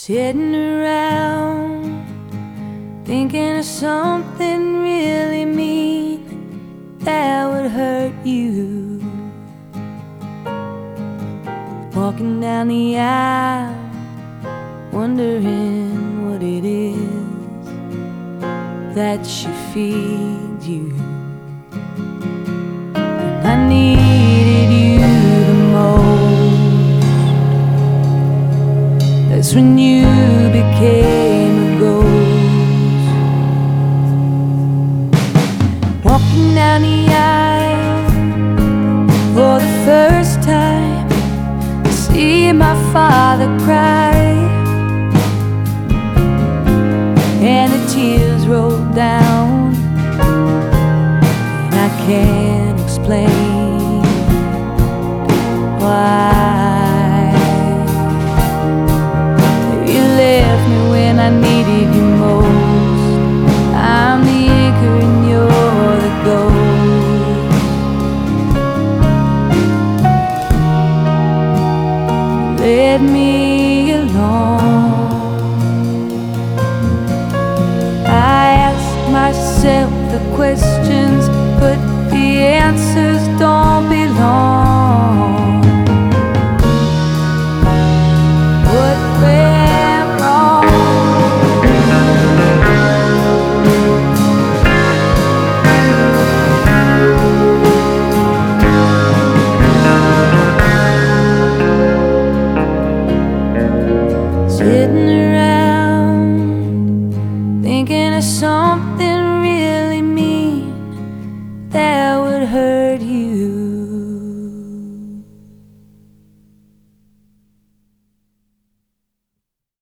Sitting around thinking of something really mean that would hurt you. Walking down the aisle wondering what it is that she feeds you. When I needed you the most, that's when you became a ghost. Walking down the aisle for the first time, I see my father cry, and the tears roll down, and I can't explain why. You left me when I needed you most. I'm the anchor and you're the ghost. Let me alone. I ask myself the questions, but the answers don't belong. What went wrong? Sitting around